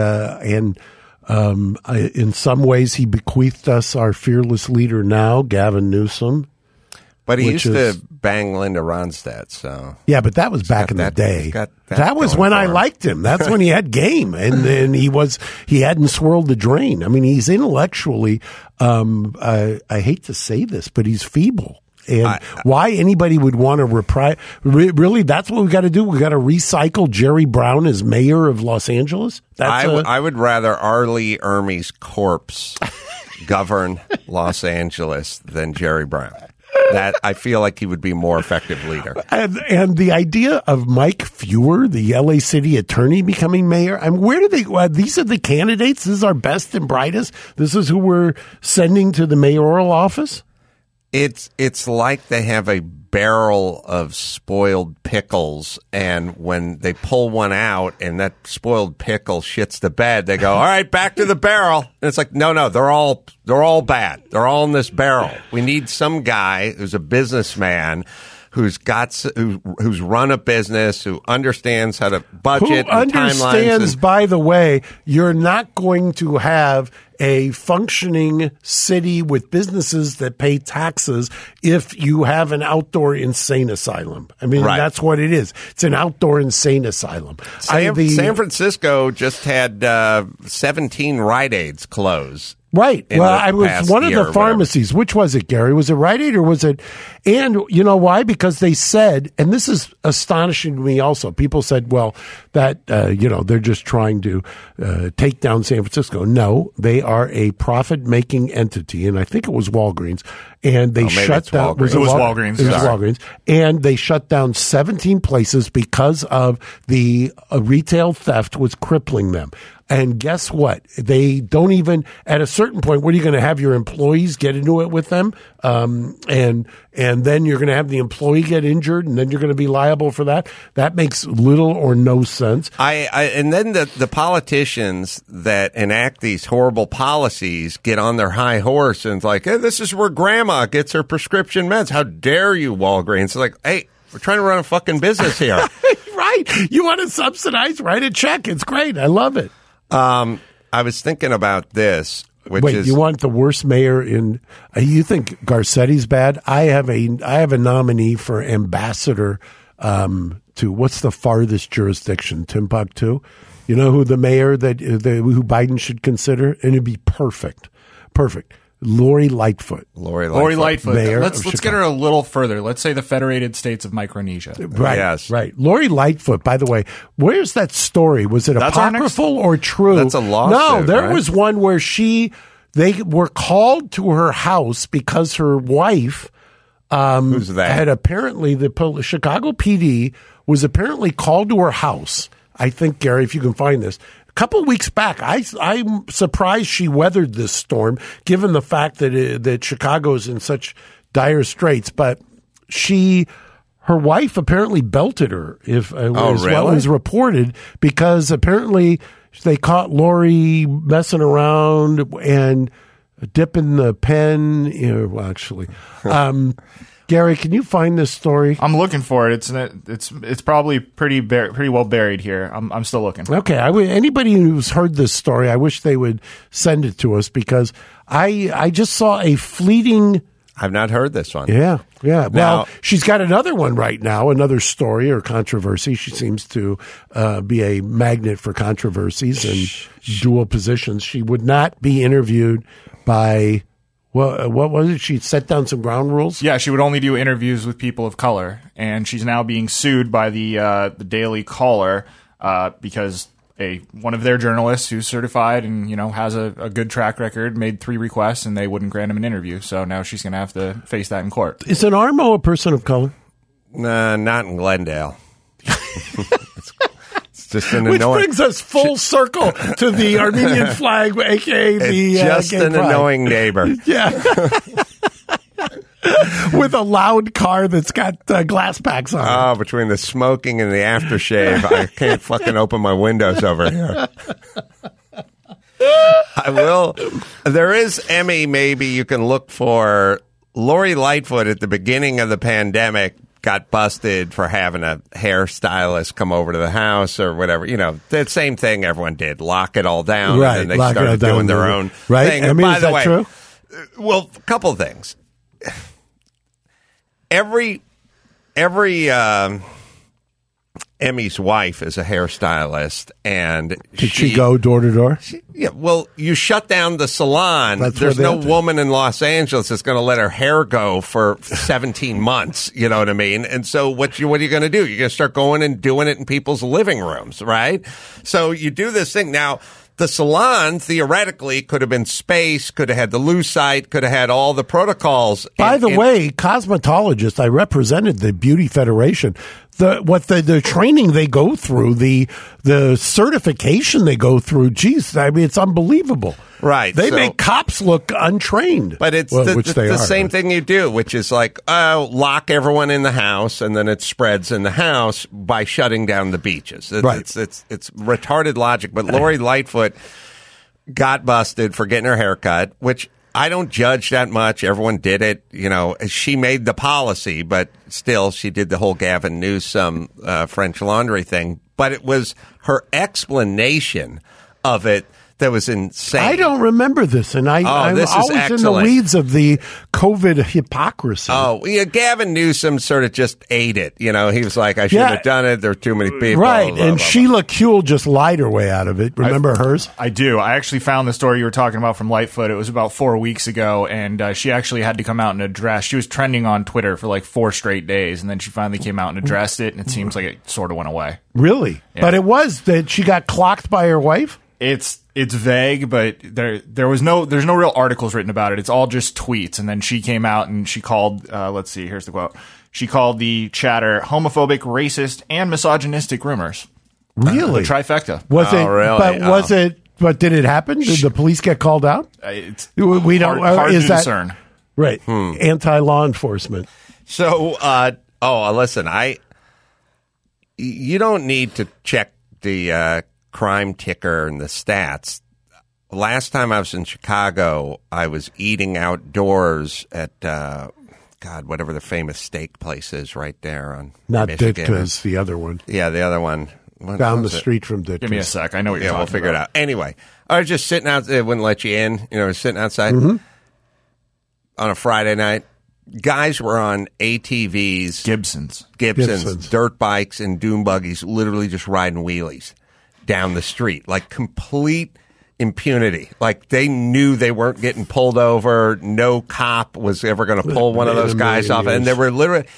in some ways, he bequeathed us our fearless leader now, Gavin Newsom. But he used to bang Linda Ronstadt, so... Yeah, but that was back in the day. That was when I liked him. That's when he had game, and then he hadn't swirled the drain. I mean, he's intellectually, I hate to say this, but he's feeble. And why anybody would want to really, that's what we got to do. We got to recycle Jerry Brown as mayor of Los Angeles. I would rather Arlie Ermey's corpse govern Los Angeles than Jerry Brown. That I feel like he would be a more effective leader. And the idea of Mike Feuer, the LA city attorney, becoming mayor. I mean, where do they? These are the candidates. This is our best and brightest. This is who we're sending to the mayoral office. It's like they have a barrel of spoiled pickles, and when they pull one out and that spoiled pickle shits the bed, they go, all right, back to the barrel. And it's like, no, they're all bad. They're all in this barrel. We need some guy who's a businessman who's run a business, who understands how to budget, who understands, by the way, you're not going to have a functioning city with businesses that pay taxes if you have an outdoor insane asylum. I mean, That's what it is. It's an outdoor insane asylum. San Francisco just had 17 Rite Aids close. Right. Well, I was one of the pharmacies. Which was it, Gary? Was it Rite Aid or was it? And you know why? Because they said, and this is astonishing to me also, people said, well, that, they're just trying to take down San Francisco. No, they are a profit-making entity, and I think it was Walgreens. And they shut down. It was Walgreens. It was Walgreens. And they shut down 17 places because of the retail theft was crippling them. And guess what? They don't even, at a certain point, what are you going to have your employees get into it with them? And then you're going to have the employee get injured, and then you're going to be liable for that. That makes little or no sense. And then the politicians that enact these horrible policies get on their high horse and it's like, hey, this is where grandma gets her prescription meds. How dare you, Walgreens? It's like, hey, we're trying to run a fucking business here. Right. You want to subsidize? Write a check. It's great. I love it. I was thinking about this. You want the worst mayor in? You think Garcetti's bad? I have a nominee for ambassador to what's the farthest jurisdiction? Timbuktu. You know who the mayor who Biden should consider, and it'd be perfect. Lori Lightfoot. Lori Lightfoot. Mayor let's get her a little further. Let's say the Federated States of Micronesia. Right. Yes. Right. Lori Lightfoot, by the way, where's that story? Was it apocryphal or true? That's a lawsuit. No, there was one where they were called to her house because her wife who's that? Had apparently the Chicago PD was apparently called to her house. I think, Gary, if you can find this. Couple of weeks back, I'm surprised she weathered this storm, given the fact that Chicago's in such dire straits. But her wife apparently belted her. What was reported, because apparently they caught Lori messing around and dipping the pen. Gary, can you find this story? I'm looking for it. It's probably pretty well buried here. I'm still looking. Okay. Anybody who's heard this story, I wish they would send it to us, because I just saw a fleeting. I've not heard this one. Yeah. Now, well, she's got another one right now, another story or controversy. She seems to be a magnet for controversies and dual positions. She would not be interviewed by. Well, what was it? She set down some ground rules? Yeah, she would only do interviews with people of color, and she's now being sued by the Daily Caller because one of their journalists who's certified and has a good track record made 3 requests, and they wouldn't grant him an interview. So now she's going to have to face that in court. Is an Armo a person of color? Not in Glendale. Just which brings us full circle to the Armenian flag, a.k.a. the just gay an pride. Annoying neighbor. Yeah. With a loud car that's got glass packs on it. Oh, between the smoking and the aftershave, I can't fucking open my windows over here. I will. There is, Emmy, maybe you can look for Lori Lightfoot at the beginning of the pandemic. Got busted for having a hairstylist come over to the house or whatever. The same thing everyone did. Lock it all down. Right. And then they started doing their own thing. I mean, is that true? Well, a couple of things. Every Emmy's wife is a hairstylist, and Did she go door to door? Yeah, well, you shut down the salon. That's There's what no happened. woman in Los Angeles that's going to let her hair go for 17 months. You know what I mean? And so what are you going to do? You're going to start going and doing it in people's living rooms, right? So you do this thing. Now, the salon theoretically could have been space, could have had the Lucite, could have had all the protocols. By the way, cosmetologists, I represented the Beauty Federation. The training they go through, the certification they go through, geez, I mean, it's unbelievable. Right. They So- make cops look untrained. But it's which they the are. same thing you do, which is like, lock everyone in the house, and then it spreads in the house by shutting down the beaches. Right. It's retarded logic. But Lori Lightfoot got busted for getting her hair cut, which I don't judge that much. Everyone did it. You know, she made the policy, but still she did the whole Gavin Newsom French Laundry thing. But it was her explanation of it that was insane. I don't remember this, and I'm this is always in the excellent. weeds of the COVID hypocrisy. Oh, yeah, Gavin Newsom sort of just ate it. You know, he was like, I shouldn't Yeah. have done it. There are too many people. Right, blah, and blah, Sheila Kuehl just lied her way out of it. Remember hers? I do. I actually found the story you were talking about from Lightfoot. It was about 4 weeks ago, and she actually had to come out and address. She was trending on Twitter for like 4 straight days, and then she finally came out and addressed it, and it seems like it sort of went away. Really? But it was that she got clocked by her wife? It's vague, but there's no real articles written about it. It's all just tweets, and then she came out and she called. Let's see, here's the quote. She called the chatter homophobic, racist, and misogynistic rumors. Really? The trifecta. Was Oh, it? really? But was it? But did it happen? Did the police get called out? It's We don't. hard is to that discern. right? Anti-law enforcement. So, listen, you don't need to check the crime ticker and the stats. Last time I was in Chicago, I was eating outdoors at whatever the famous steak place is right there on Not Michigan. Ditka's, the other one Yeah, the other one. What down the was it? street from Ditka's. Give me a sec. I know what you're Yeah, talking we'll figure about. it out. Anyway, I was just sitting out. They wouldn't let you in. You know, I was sitting outside on a Friday night. Guys were on ATVs, Gibsons. Gibsons. dirt bikes, and dune buggies, literally just riding wheelies down the street, like complete impunity. Like they knew they weren't getting pulled over. No cop was ever going to pull one of those guys off, and they were literally.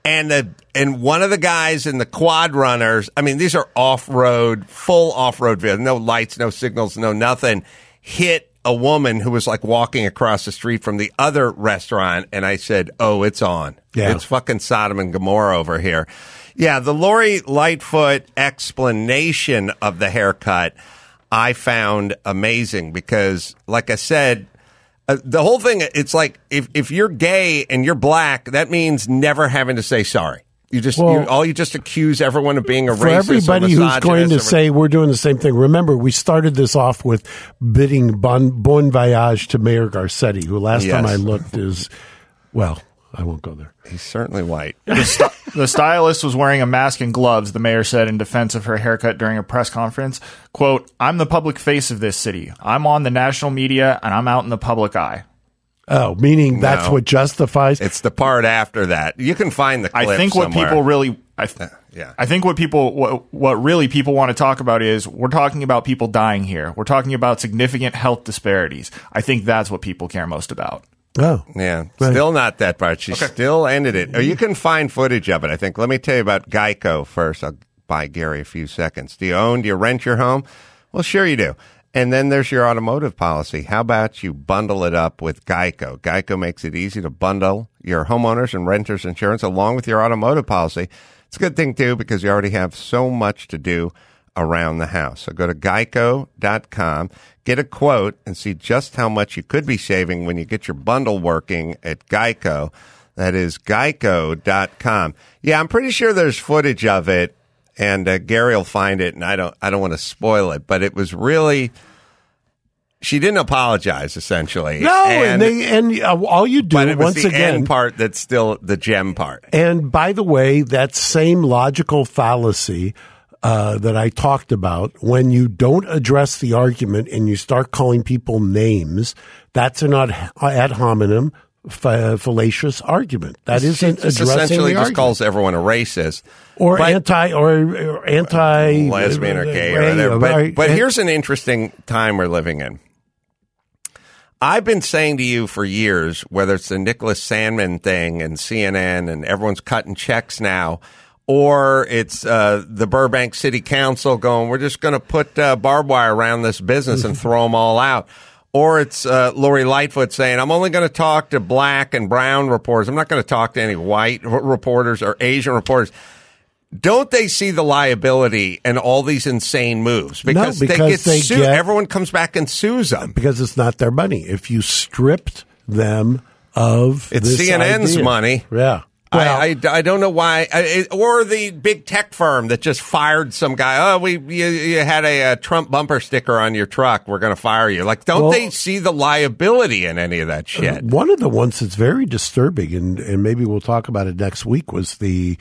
And one of the guys in the quad runners, I mean, these are off-road, full off-road vehicles, no lights, no signals, no nothing, hit a woman who was like walking across the street from the other restaurant. And I said, oh, it's on. Yeah. It's fucking Sodom and Gomorrah over here. Yeah, the Lori Lightfoot explanation of the haircut I found amazing because, like I said, the whole thing, it's like if you're gay and you're black, that means never having to say sorry. You just you just accuse everyone of being a For racist. everybody or who's going to misogynist or- say we're doing the same thing, remember, we started this off with bidding bon voyage to Mayor Garcetti, who last Yes. time I looked is, well, I won't go there. he's certainly white. The stylist was wearing a mask and gloves, the mayor said in defense of her haircut during a press conference. Quote, I'm the public face of this city. I'm on the national media, and I'm out in the public eye. Oh, meaning that's No. what justifies. It's the part after that. You can find the clip I think what somewhere. people really... yeah. I think what really people want to talk about is we're talking about people dying here. We're talking about significant health disparities. I think that's what people care most about. Oh, Yeah, Right. still not that part. She still ended it. Or you can find footage of it, I think. Let me tell you about Geico first. I'll buy Gary a few seconds. Do you rent your home? Well, sure you do. And then there's your automotive policy. How about you bundle it up with Geico? Geico makes it easy to bundle your homeowners and renters insurance along with your automotive policy. It's a good thing, too, because you already have so much to do around the house. So go to geico.com, get a quote, and see just how much you could be saving when you get your bundle working at Geico. That is geico.com. Yeah, I'm pretty sure there's footage of it, and Gary will find it, and I don't want to spoil it, but it was really... She didn't apologize, essentially. no, and all you do, but it was once the again, end part that's still the gem part. and by the way, that same logical fallacy that I talked about, when you don't address the argument and you start calling people names, that's an ad hominem fallacious argument. That isn't Just addressing essentially the just argument. calls everyone a racist. Or But- anti lesbian or gay or whatever. But here's an interesting time we're living in. I've been saying to you for years, whether it's the Nicholas Sandmann thing and CNN and everyone's cutting checks now, or it's the Burbank City Council going, we're just going to put barbed wire around this business and throw them all out. Or it's Lori Lightfoot saying, I'm only going to talk to black and brown reporters. I'm not going to talk to any white reporters or Asian reporters. Don't they see the liability and all these insane moves? Because they get sued. Everyone comes back and sues them. Because it's not their money. If you stripped them of It's this CNN's idea. money. Yeah. Well, I don't know why. Or the big tech firm that just fired some guy. Oh, you had a Trump bumper sticker on your truck. We're going to fire you. Like, don't they see the liability in any of that shit? One of the ones that's very disturbing, and maybe we'll talk about it next week, was the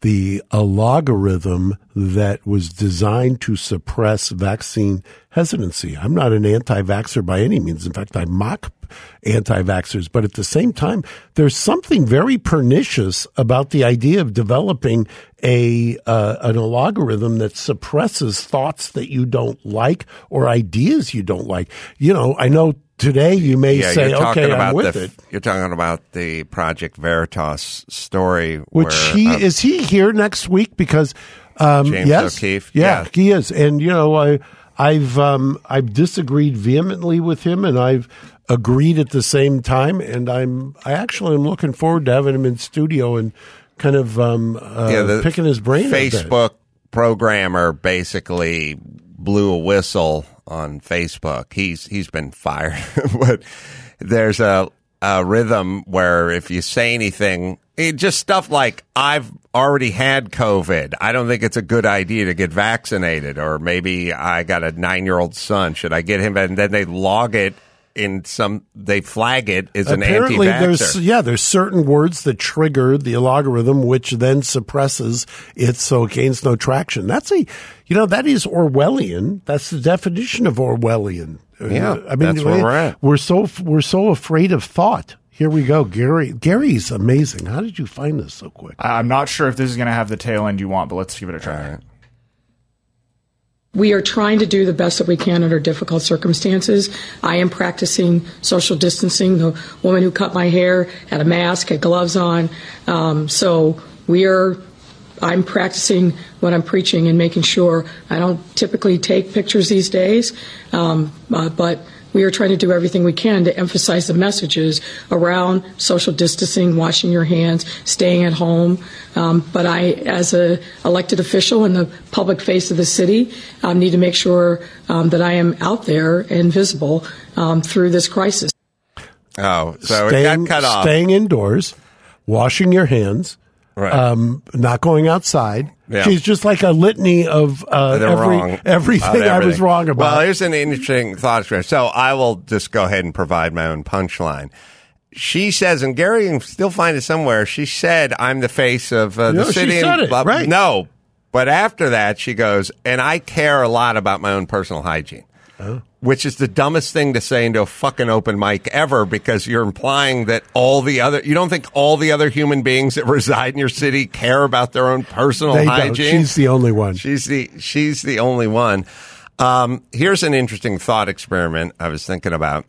algorithm that was designed to suppress vaccine hesitancy. I'm not an anti-vaxxer by any means. In fact, I mock anti-vaxxers. But at the same time, there's something very pernicious about the idea of developing an algorithm that suppresses thoughts that you don't like or ideas you don't like. You know, I know today you may say, okay, I'm with it. You're talking about the Project Veritas story. Which is he here next week? Because James yes, O'Keefe? Yeah, he is. And, you know, I've disagreed vehemently with him, and I've agreed at the same time. And I actually am looking forward to having him in studio and kind of picking his brain a bit. Facebook programmer basically blew a whistle on Facebook. He's been fired. But there's a rhythm where if you say anything, just stuff like, I've already had COVID. I don't think it's a good idea to get vaccinated. Or maybe I got a 9-year-old son. Should I get him? And then they log it they flag it as an anti-vaxxer. There's certain words that trigger the algorithm, which then suppresses it, so it gains no traction. That is Orwellian. That's the definition of Orwellian. Yeah, I mean, that's where we're at. We're so afraid of thought. Here we go. Gary's amazing. How did you find this so quick? I'm not sure if this is going to have the tail end you want, but let's give it a try. Right. We are trying to do the best that we can under difficult circumstances. I am practicing social distancing. The woman who cut my hair had a mask, had gloves on. I'm practicing what I'm preaching and making sure. I don't typically take pictures these days, but we are trying to do everything we can to emphasize the messages around social distancing, washing your hands, staying at home. But I, as an elected official in the public face of the city, need to make sure that I am out there and visible through this crisis. Oh, so it got cut off. Staying indoors, washing your hands, right. Not going outside. Yeah. She's just like a litany of everything I was wrong about. Well, here's an interesting thought experiment. So I will just go ahead and provide my own punchline. She says, and Gary can still find it somewhere, she said, I'm the face of the city. She said it, right. No, but after that, she goes, and I care a lot about my own personal hygiene. Oh. Which is the dumbest thing to say into a fucking open mic ever, because you're implying that you don't think all the other human beings that reside in your city care about their own personal hygiene? She's the only one. She's the only one. Here's an interesting thought experiment I was thinking about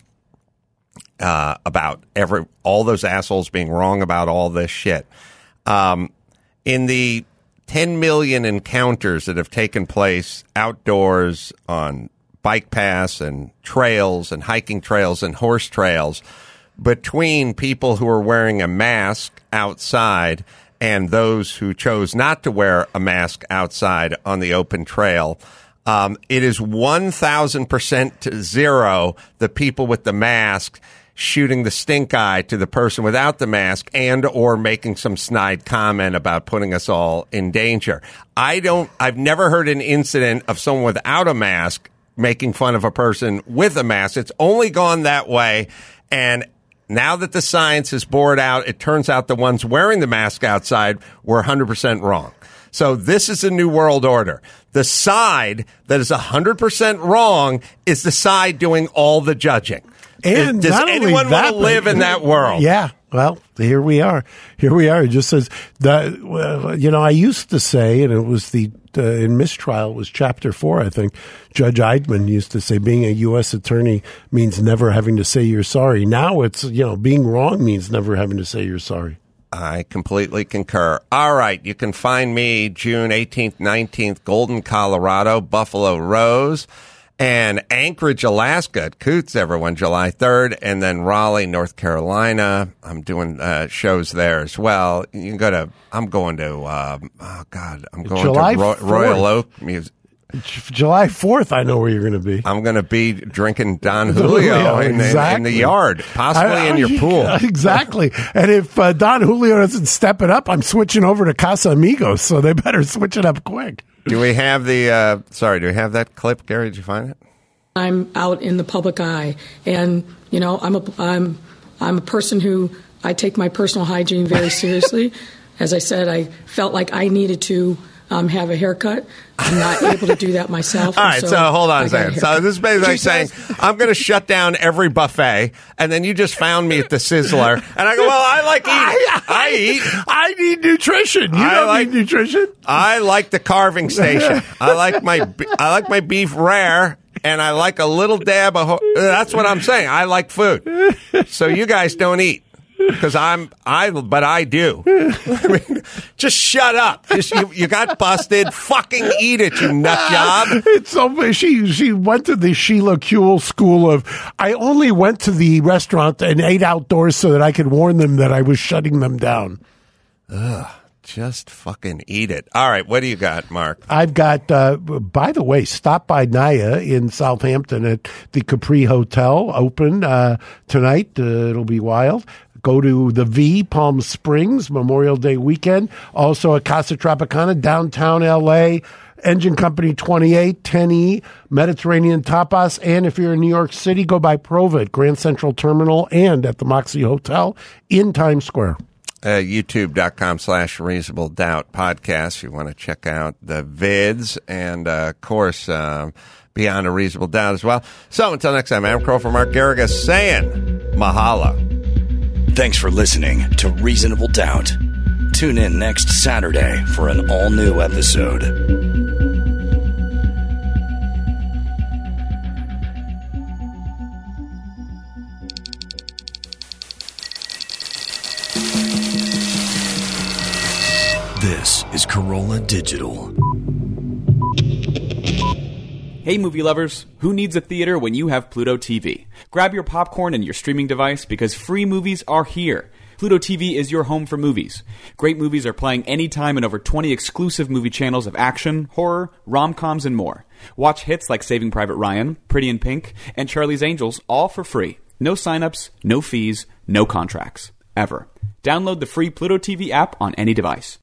all those assholes being wrong about all this shit. In the 10 million encounters that have taken place outdoors on bike paths and trails and hiking trails and horse trails between people who are wearing a mask outside and those who chose not to wear a mask outside on the open trail, it is 1,000% to zero the people with the mask shooting the stink eye to the person without the mask and or making some snide comment about putting us all in danger. I've never heard an incident of someone without a mask making fun of a person with a mask. It's only gone that way. And now that the science is borne out, it turns out the ones wearing the mask outside were 100% wrong. So this is a new world order. The side that is 100% wrong is the side doing all the judging. And does anyone want to live in that world? Yeah. Well, here we are. It just says that, I used to say, and it was in mistrial, it was chapter 4, I think. Judge Eidman used to say being a U.S. attorney means never having to say you're sorry. Now it's, being wrong means never having to say you're sorry. I completely concur. All right. You can find me June 18th, 19th, Golden, Colorado, Buffalo Rose, and Anchorage, Alaska at Coots, everyone, July 3rd, and then Raleigh, North Carolina. I'm doing shows there as well. You can I'm going to July Royal Oak Music. July 4th, I know where you're going to be. I'm going to be drinking Don Julio in the yard, possibly in your pool. Exactly. And if Don Julio doesn't step it up, I'm switching over to Casa Amigos, so they better switch it up quick. Do we have do we have that clip, Gary? Did you find it? I'm out in the public eye, and I'm a person who I take my personal hygiene very seriously. As I said, I felt like I needed to have a haircut. I'm not able to do that myself. All right, so hold on a second. So this is basically saying, I'm going to shut down every buffet, and then you just found me at the Sizzler, and I go, well, I like eating. I eat. I need nutrition. You don't need nutrition. I like the carving station. I like my beef rare, and I like a little dab of. That's what I'm saying. I like food. So you guys don't eat. Because but I do. I mean, just shut up. You got busted. Fucking eat it, you nut job. It's so she went to the Sheila Kuehl school of. I only went to the restaurant and ate outdoors so that I could warn them that I was shutting them down. Ugh. Just fucking eat it. All right, what do you got, Mark? I've got, by the way, stop by Naya in Southampton at the Capri Hotel, open tonight. It'll be wild. Go to the V, Palm Springs, Memorial Day weekend. Also at Casa Tropicana, downtown L.A., Engine Company 28, 10E, Mediterranean Tapas. And if you're in New York City, go by Prova at Grand Central Terminal and at the Moxie Hotel in Times Square. YouTube.com/Reasonable Doubt podcast. You want to check out the vids and, of course, Beyond a Reasonable Doubt as well. So until next time, Adam Crow for Mark Garriga saying mahalo. Thanks for listening to Reasonable Doubt. Tune in next Saturday for an all-new episode. This is Corolla Digital. Hey movie lovers, who needs a theater when you have Pluto TV? Grab your popcorn and your streaming device because free movies are here. Pluto TV is your home for movies. Great movies are playing anytime in over 20 exclusive movie channels of action, horror, rom-coms, and more. Watch hits like Saving Private Ryan, Pretty in Pink, and Charlie's Angels all for free. No sign-ups, no fees, no contracts. Ever. Download the free Pluto TV app on any device.